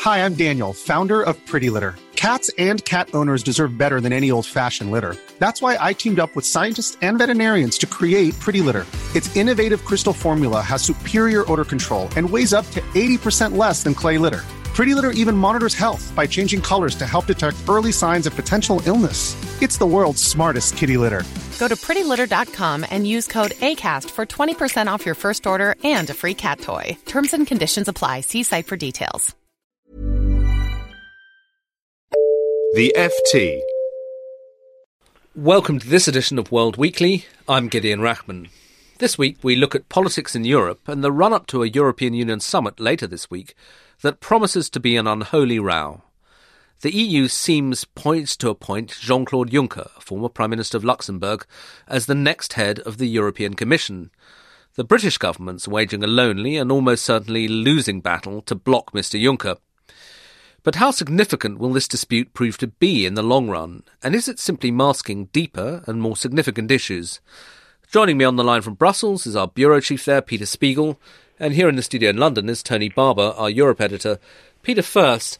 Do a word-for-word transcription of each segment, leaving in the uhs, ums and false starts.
Hi, I'm Daniel, founder of Pretty Litter. Cats and cat owners deserve better than any old-fashioned litter. That's why I teamed up with scientists and veterinarians to create Pretty Litter. Its innovative crystal formula has superior odor control and weighs up to eighty percent less than clay litter. Pretty Litter even monitors health by changing colors to help detect early signs of potential illness. It's the world's smartest kitty litter. Go to pretty litter dot com and use code ACAST for twenty percent off your first order and a free cat toy. Terms and conditions apply. See site for details. The F T. Welcome to this edition of World Weekly. I'm Gideon Rachman. This week we look at politics in Europe and the run-up to a European Union summit later this week that promises to be an unholy row. The E U seems poised to appoint Jean-Claude Juncker, former Prime Minister of Luxembourg, as the next head of the European Commission. The British government's waging a lonely and almost certainly losing battle to block Mister Juncker. But how significant will this dispute prove to be in the long run, and is it simply masking deeper and more significant issues? Joining me on the line from Brussels is our bureau chief there, Peter Spiegel, and here in the studio in London is Tony Barber, our Europe editor. Peter, first,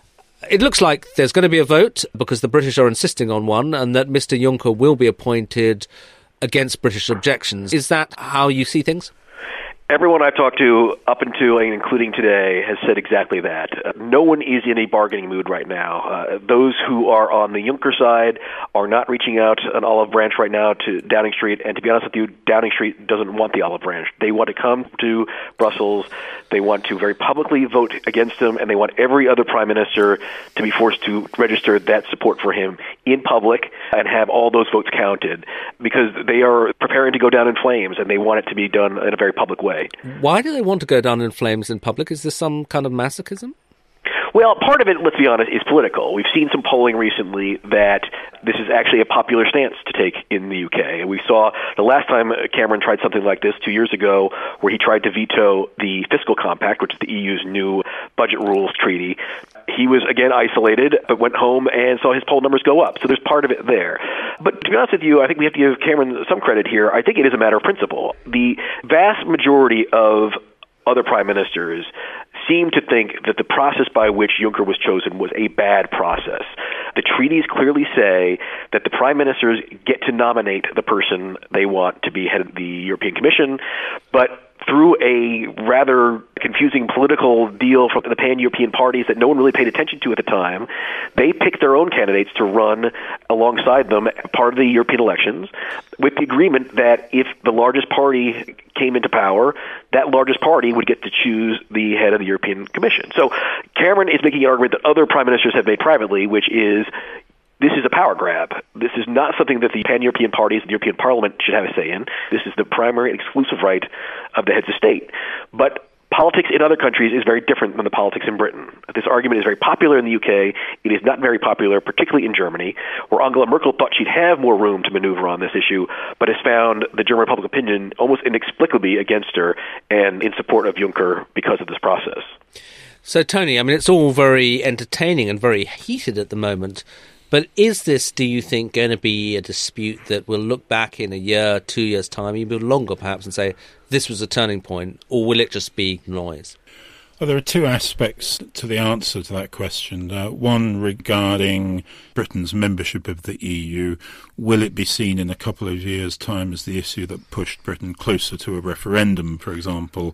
it looks like there's going to be a vote because the British are insisting on one, and that Mister Juncker will be appointed against British objections. Is that how you see things? Everyone I've talked to, up until and including today, has said exactly that. Uh, no one is in a bargaining mood right now. Uh, those who are on the Juncker side are not reaching out an olive branch right now to Downing Street, and to be honest with you, Downing Street doesn't want the olive branch. They want to come to Brussels, they want to very publicly vote against him, and they want every other prime minister to be forced to register that support for him in public and have all those votes counted, because they are preparing to go down in flames, and they want it to be done in a very public way. Why do they want to go down in flames in public? Is this some kind of masochism? Well, part of it, let's be honest, is political. We've seen some polling recently that this is actually a popular stance to take in the U K. We saw the last time Cameron tried something like this two years ago, where he tried to veto the Fiscal Compact, which is the E U's new budget rules treaty. He was, again, isolated, but went home and saw his poll numbers go up. So there's part of it there. But to be honest with you, I think we have to give Cameron some credit here. I think it is a matter of principle. The vast majority of other prime ministers seem to think that the process by which Juncker was chosen was a bad process. The treaties clearly say that the prime ministers get to nominate the person they want to be head of the European Commission, but through a rather confusing political deal from the pan-European parties that no one really paid attention to at the time, they picked their own candidates to run alongside them part of the European elections, with the agreement that if the largest party came into power, that largest party would get to choose the head of the European Commission. So Cameron is making an argument that other prime ministers have made privately, which is, this is a power grab. This is not something that the pan-European parties and the European Parliament should have a say in. This is the primary and exclusive right of the heads of state. But politics in other countries is very different than the politics in Britain. This argument is very popular in the U K. It is not very popular, particularly in Germany, where Angela Merkel thought she'd have more room to maneuver on this issue, but has found the German public opinion almost inexplicably against her and in support of Juncker because of this process. So, Tony, I mean, it's all very entertaining and very heated at the moment. But is this, do you think, going to be a dispute that we'll look back in a year, two years' time, even longer perhaps, and say this was a turning point, or will it just be noise? Well, there are two aspects to the answer to that question. Uh, one regarding Britain's membership of the E U. Will it be seen in a couple of years' time as the issue that pushed Britain closer to a referendum, for example,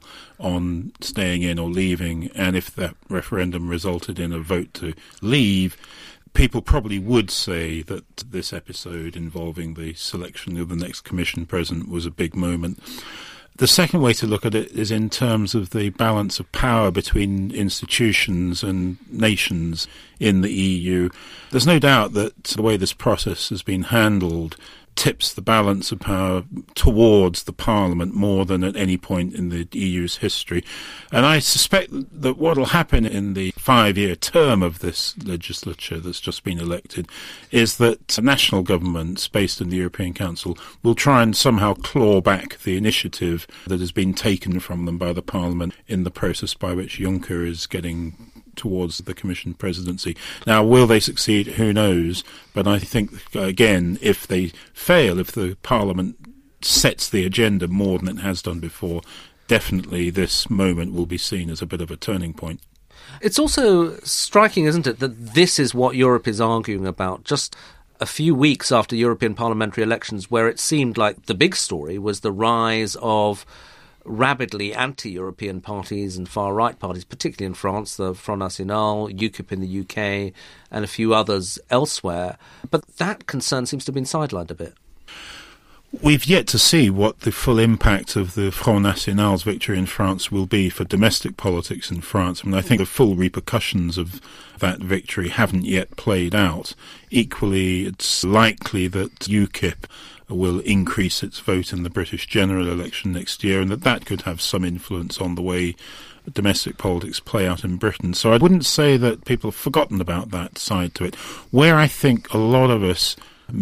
on staying in or leaving? And if that referendum resulted in a vote to leave, people probably would say that this episode involving the selection of the next Commission President was a big moment. The second way to look at it is in terms of the balance of power between institutions and nations in the E U. There's no doubt that the way this process has been handled tips the balance of power towards the Parliament more than at any point in the E U's history. And I suspect that what will happen in the five-year term of this legislature that's just been elected is that national governments based in the European Council will try and somehow claw back the initiative that has been taken from them by the Parliament in the process by which Juncker is getting towards the Commission presidency. Now, will they succeed? Who knows? But I think, again, if they fail, if the Parliament sets the agenda more than it has done before, definitely this moment will be seen as a bit of a turning point. It's also striking, isn't it, that this is what Europe is arguing about just a few weeks after European parliamentary elections, where it seemed like the big story was the rise of rabidly anti-European parties and far-right parties, particularly in France, the Front National, UKIP in the U K, and a few others elsewhere. But that concern seems to have been sidelined a bit. We've yet to see what the full impact of the Front National's victory in France will be for domestic politics in France. I mean, I think the full repercussions of that victory haven't yet played out. Equally, it's likely that UKIP will increase its vote in the British general election next year, and that that could have some influence on the way domestic politics play out in Britain. So I wouldn't say that people have forgotten about that side to it. Where I think a lot of us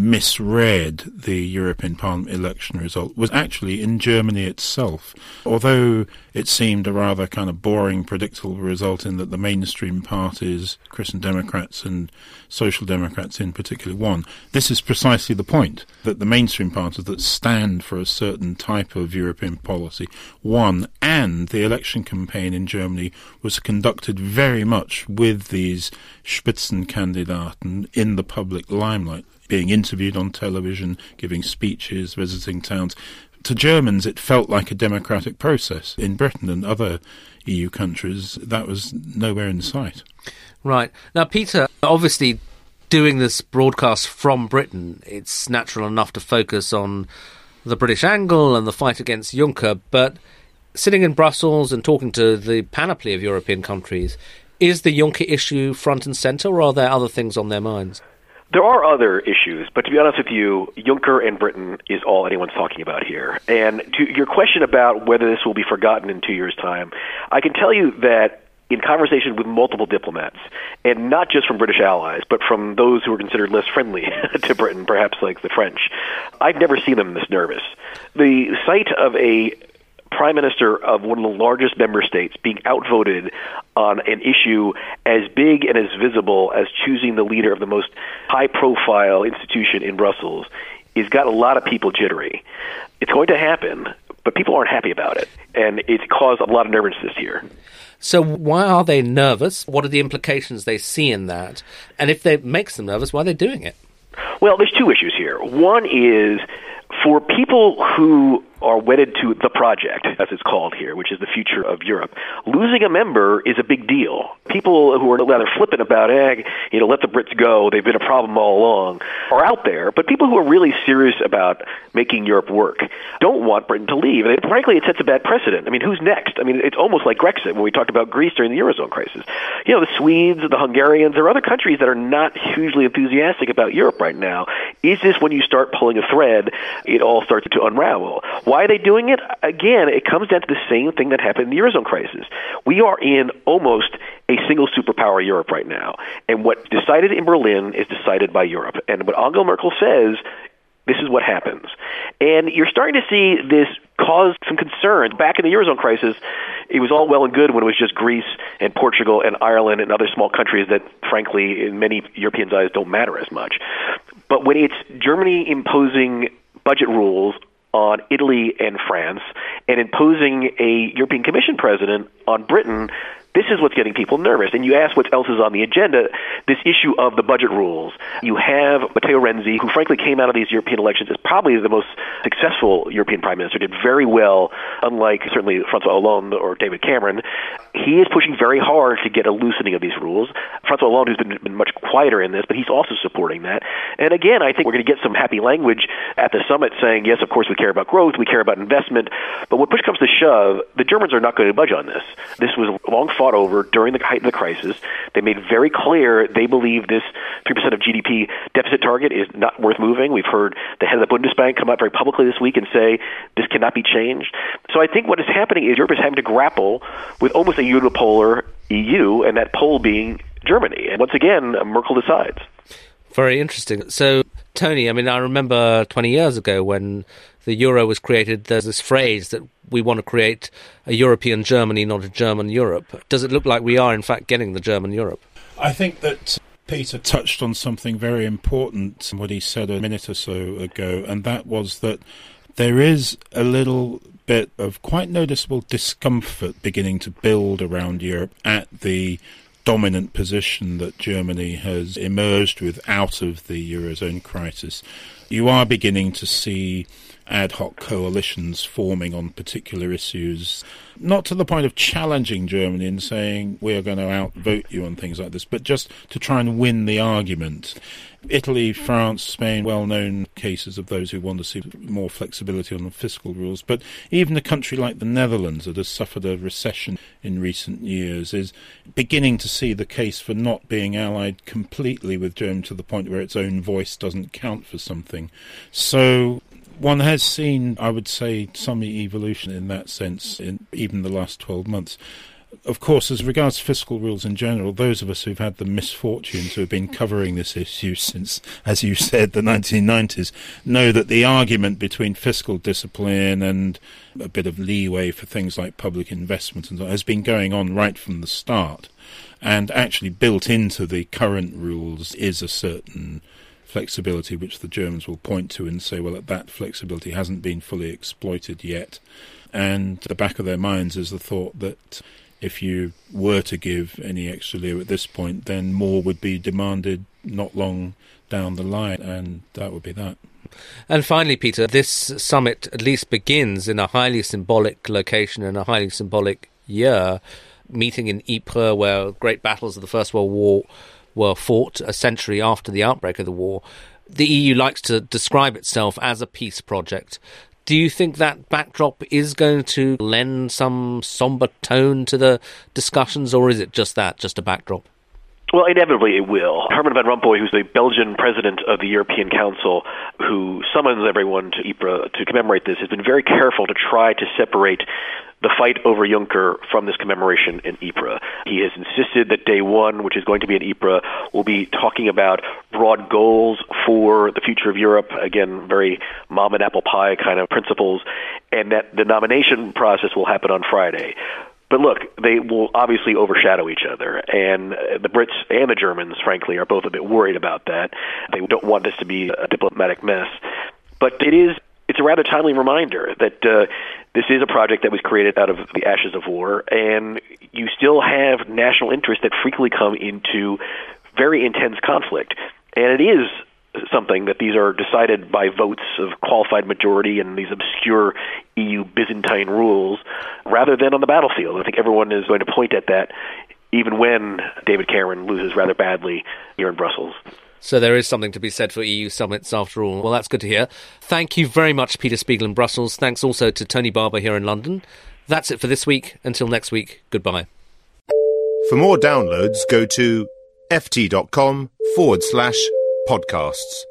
misread the European Parliament election result was actually in Germany itself. Although it seemed a rather kind of boring, predictable result in that the mainstream parties, Christian Democrats and Social Democrats in particular, won. This is precisely the point, that the mainstream parties that stand for a certain type of European policy won, and the election campaign in Germany was conducted very much with these Spitzenkandidaten in the public limelight, being interviewed on television, giving speeches, visiting towns. To Germans, it felt like a democratic process. In Britain and other E U countries, that was nowhere in sight. Right. Now, Peter, obviously doing this broadcast from Britain, it's natural enough to focus on the British angle and the fight against Juncker, but sitting in Brussels and talking to the panoply of European countries, is the Juncker issue front and centre, or are there other things on their minds? There are other issues, but to be honest with you, Juncker and Britain is all anyone's talking about here. And to your question about whether this will be forgotten in two years' time, I can tell you that in conversation with multiple diplomats, and not just from British allies, but from those who are considered less friendly to Britain, perhaps like the French, I've never seen them this nervous. The sight of a prime minister of one of the largest member states being outvoted on an issue as big and as visible as choosing the leader of the most high-profile institution in Brussels has got a lot of people jittery. It's going to happen, but people aren't happy about it, and it's caused a lot of nervousness here. So why are they nervous? What are the implications they see in that? And if it makes them nervous, why are they doing it? Well, there's two issues here. One is for people who are wedded to the project, as it's called here, which is the future of Europe, losing a member is a big deal. People who are rather flippant about, eh, you know, let the Brits go, they've been a problem all along, are out there. But people who are really serious about making Europe work don't want Britain to leave. And frankly, it sets a bad precedent. I mean, who's next? I mean, it's almost like Brexit when we talked about Greece during the Eurozone crisis. You know, the Swedes, the Hungarians, there are other countries that are not hugely enthusiastic about Europe right now. Is this when you start pulling a thread, it all starts to unravel? Why are they doing it? Again, it comes down to the same thing that happened in the Eurozone crisis. We are in almost a single superpower Europe right now. And what decided in Berlin is decided by Europe. And what Angela Merkel says, this is what happens. And you're starting to see this cause some concern. Back in the Eurozone crisis, it was all well and good when it was just Greece and Portugal and Ireland and other small countries that, frankly, in many Europeans' eyes, don't matter as much. But when it's Germany imposing budget rules on Italy and France and imposing a European Commission president on Britain, this is what's getting people nervous. And you ask what else is on the agenda, this issue of the budget rules. You have Matteo Renzi, who frankly came out of these European elections as probably the most successful European prime minister, did very well, unlike certainly François Hollande or David Cameron. He is pushing very hard to get a loosening of these rules. François Hollande, who's been, been much quieter in this, but he's also supporting that. And again, I think we're going to get some happy language at the summit saying, yes, of course, we care about growth, we care about investment, but when push comes to shove, the Germans are not going to budge on this. This was long fought over during the height of the crisis. They made very clear they believe this three percent of G D P deficit target is not worth moving. We've heard the head of the Bundesbank come out very publicly this week and say this cannot be changed. So I think what is happening is Europe is having to grapple with almost a unipolar E U, and that pole being Germany. And once again, Merkel decides. Very interesting. So, Tony, I mean, I remember twenty years ago when the euro was created, there's this phrase that we want to create a European Germany, not a German Europe. Does it look like we are, in fact, getting the German Europe? I think that Peter touched on something very important, what he said a minute or so ago, and that was that there is a little bit of quite noticeable discomfort beginning to build around Europe at the dominant position that Germany has emerged with out of the Eurozone crisis. You are beginning to see ad hoc coalitions forming on particular issues, not to the point of challenging Germany and saying we're going to outvote you on things like this, but just to try and win the argument. Italy, France, Spain, well-known cases of those who want to see more flexibility on the fiscal rules. But even a country like the Netherlands, that has suffered a recession in recent years, is beginning to see the case for not being allied completely with Germany to the point where its own voice doesn't count for something. So one has seen, I would say, some evolution in that sense in even the last twelve months. Of course, as regards fiscal rules in general, those of us who've had the misfortune to have been covering this issue since, as you said, the nineteen nineties, know that the argument between fiscal discipline and a bit of leeway for things like public investment and so on has been going on right from the start. And actually built into the current rules is a certain flexibility which the Germans will point to and say, well, that flexibility hasn't been fully exploited yet. And at the back of their minds is the thought that if you were to give any extra leeway at this point, then more would be demanded not long down the line, and that would be that. And finally, Peter, this summit at least begins in a highly symbolic location and a highly symbolic year, meeting in Ypres, where great battles of the First World War were fought a century after the outbreak of the war. The E U likes to describe itself as a peace project. Do you think that backdrop is going to lend some sombre tone to the discussions, or is it just that, just a backdrop? Well, inevitably it will. Herman Van Rompuy, who's the Belgian president of the European Council, who summons everyone to Ypres to commemorate this, has been very careful to try to separate the fight over Juncker from this commemoration in Ypres. He has insisted that day one, which is going to be in Ypres, will be talking about broad goals for the future of Europe, again, very mom and apple pie kind of principles, and that the nomination process will happen on Friday. But look, they will obviously overshadow each other, and the Brits and the Germans, frankly, are both a bit worried about that. They don't want this to be a diplomatic mess. But it is It's a rather timely reminder that uh, this is a project that was created out of the ashes of war, and you still have national interests that frequently come into very intense conflict. And it is something that these are decided by votes of qualified majority and these obscure E U Byzantine rules, rather than on the battlefield. I think everyone is going to point at that, even when David Cameron loses rather badly here in Brussels. So there is something to be said for E U summits after all. Well, that's good to hear. Thank you very much, Peter Spiegel in Brussels. Thanks also to Tony Barber here in London. That's it for this week. Until next week, goodbye. For more downloads, go to ft.com forward slash podcasts.